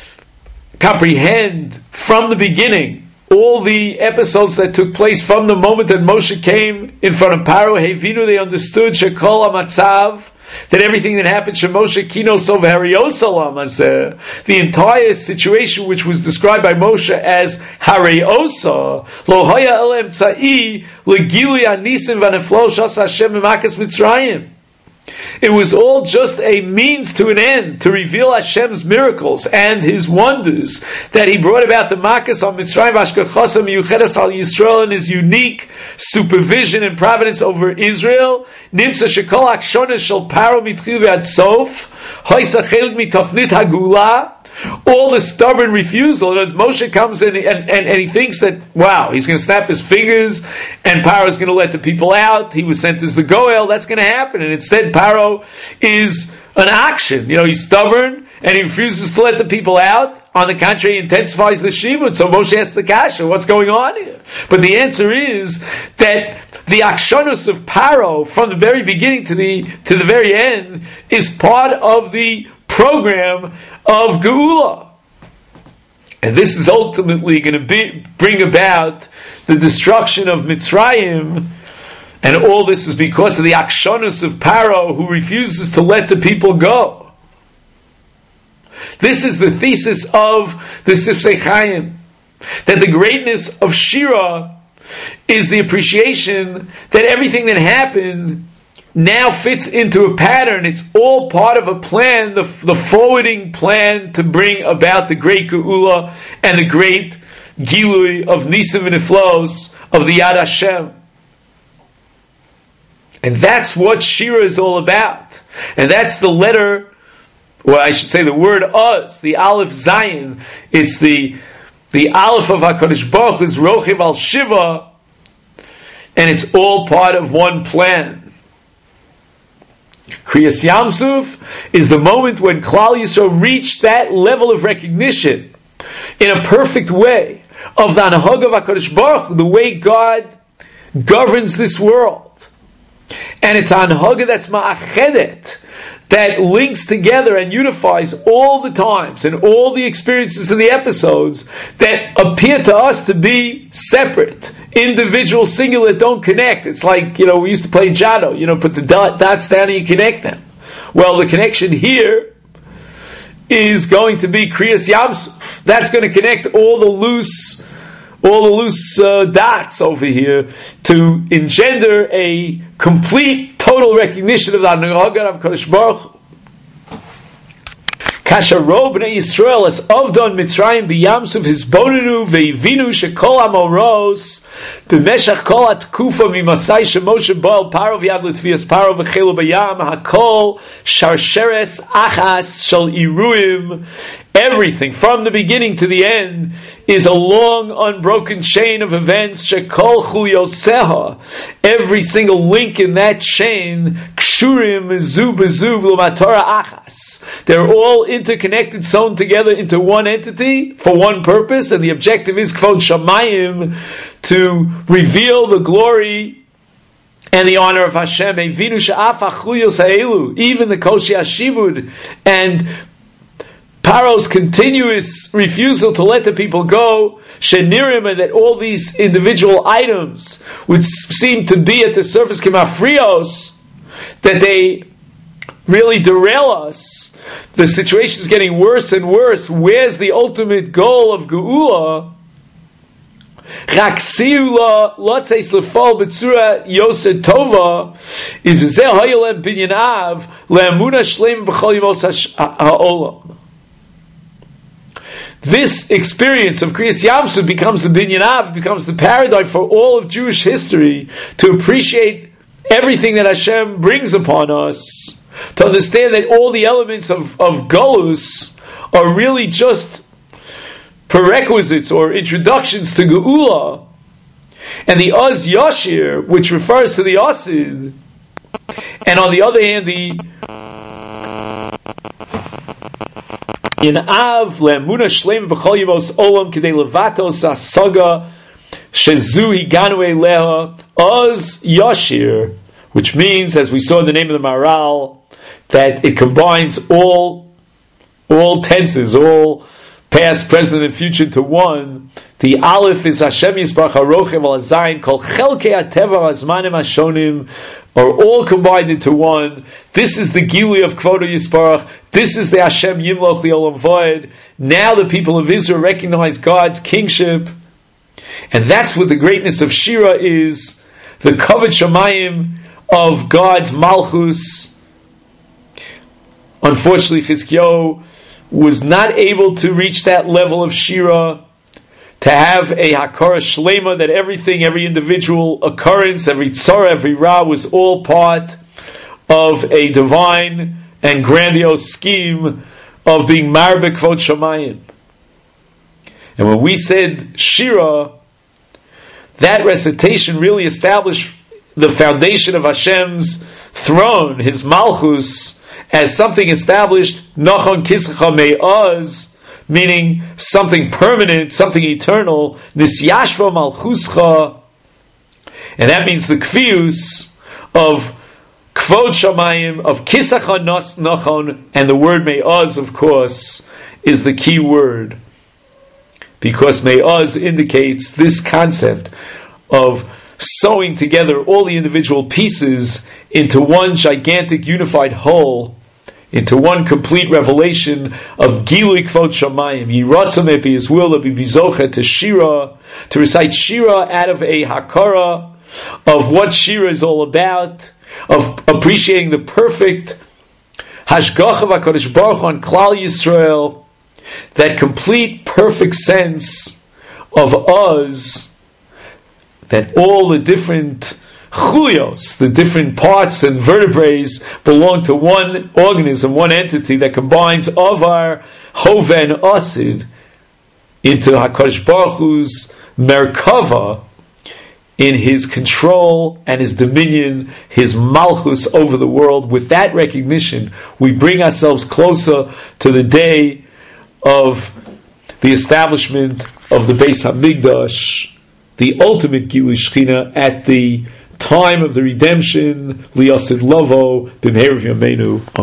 comprehend from the beginning all the episodes that took place from the moment that Moshe came in front of Paro, Hevinu, they understood Shekol HaMatzav that everything that happened, Shemoshe Kinos of Hariosa, the entire situation which was described by Moshe as Hariosa, Lo Haya Elem Tzai, Legili Anisim Vaneflo Shas Hashem Makas Mitzrayim. It was all just a means to an end, to reveal Hashem's miracles and His wonders, that He brought about the Makas on Mitzrayim, Ashkechasa Miyuchedes al Yisrael, and His unique supervision and providence over Israel. Nimtza Shekol Akshona Shel Paro Mitchil Ve'ad Sof, Hoisa Chelik Mitochnit Hagula. All the stubborn refusal. Moshe comes in and, and, and he thinks that, wow, he's going to snap his fingers and Paro is going to let the people out. He was sent as the Goel. That's going to happen. And instead, Paro is an action. You know, he's stubborn and he refuses to let the people out. On the contrary, he intensifies the shibud. So Moshe asks the kasha, what's going on here? But the answer is that the akshonos of Paro, from the very beginning to the to the very end, is part of the program of Geula. And this is ultimately going to be, bring about the destruction of Mitzrayim, and all this is because of the akshonos of Paro, who refuses to let the people go. This is the thesis of the Sifsei Chaim, that the greatness of Shira is the appreciation that everything that happened now fits into a pattern. It's all part of a plan, the, the forwarding plan to bring about the great Geula and the great Gilui of Nisim and Niflos of the Yad Hashem. And that's what Shira is all about. And that's the letter, well, I should say the word Uz, the Aleph Zayin. It's the the Aleph of HaKadosh Baruch Hu is Rochiv al Shiva, and it's all part of one plan. Kriyas Yamsuf is the moment when Klal Yisrael reached that level of recognition in a perfect way of the Anahag of HaKadosh Baruch Hu, the way God governs this world. And it's Anahag that's Ma'achedet, that links together and unifies all the times and all the experiences and the episodes that appear to us to be separate, individual, singular, don't connect. It's like, you know, we used to play Jado, you know, put the dot, dots down and you connect them. Well, the connection here is going to be Kriyas Yamsuf. That's going to connect all the loose all the loose uh, dots over here to engender a complete, total recognition of the Anahag of Kadosh Baruch Hu. Kasha ro b'nei Yisrael es avdon Mitzrayim b'yamsuf hisbonenu ve'ivinu shekol amoros b'meshach kol atkufa mimasai shemoshe ba'al paro v'yad l'tvias paro v'chelu b'yam hakol sharsheres achas shel iruim. Everything from the beginning to the end is a long, unbroken chain of events. Shekol chuyoseha, every single link in that chain, kshurim zu bezu v'l'matora achas. They're all interconnected, sewn together into one entity for one purpose, and the objective is kvod shamayim, to reveal the glory and the honor of Hashem. Evinu she'af achuyos ha'elu, even the koshi hashivud and Paro's continuous refusal to let the people go, shenirim, and that all these individual items which seem to be at the surface kemafrios, that they really derail us. The situation is getting worse and worse. Where's the ultimate goal of Geula? Raksiula lotzeis lefal b'tzura yosed tova if zeh hayolem binyanav le'amuna shleim b'chol yimos ha'olam. This experience of Kriyas Yamsuf becomes the Binyan Av, becomes the paradigm for all of Jewish history to appreciate everything that Hashem brings upon us, to understand that all the elements of, of Golus are really just prerequisites or introductions to Geula, and the Uz Yashir, which refers to the Asid, and on the other hand, the in Av le'emuna shleim b'chol yivos olam k'dei levatos asaga shezu higanu eleha Uz Yashir, which means, as we saw in the name of the Maral, that it combines all all tenses, all past, present, and future into one. The Aleph is Hashem Yisbarach HaRochev Al Zayin Kol Chelkei HaTeva HaZmanim HaShonim are all combined into one. This is the Gilui of Kvodo Yisparach. This is the Hashem Yimloch Li'olam Vayed. Now the people of Israel recognize God's kingship. And that's what the greatness of Shira is. The Kavod Shamayim of God's Malchus. Unfortunately, Chizkiyahu was not able to reach that level of Shira, to have a Hakara Shlema, that everything, every individual occurrence, every tzara, every ra was all part of a divine and grandiose scheme of being Marbek Kvod Shamayim. And when we said Shira, that recitation really established the foundation of Hashem's throne, His Malchus, as something established, Nachon Kisacha Me'az, meaning something permanent, something eternal, Nisyashva Malchuscha, and that means the Kfius of Kvod Shamayim, of Kisacha Nachon, and the word Me'az, of course, is the key word, because Me'az indicates this concept of sewing together all the individual pieces into one gigantic unified whole, into one complete revelation of Gilui Kvod Shamayim. Yiratzah me be His will to be bizocha to Shira, to recite Shira out of a Hakara of what Shira is all about, of appreciating the perfect Hashgacha v'Kadosh Baruch Hu on Klal Yisrael, that complete perfect sense of us, that all the different chulios, the different parts and vertebrae, belong to one organism, one entity that combines Avar, Hova, and Asid into HaKadosh Baruch Hu's Merkava, in His control and His dominion, His Malchus over the world. With that recognition, we bring ourselves closer to the day of the establishment of the Beis HaMikdash, the ultimate Gilui Shechina at the time of the redemption, Liyasid Lovo, B'mheir Yameinu.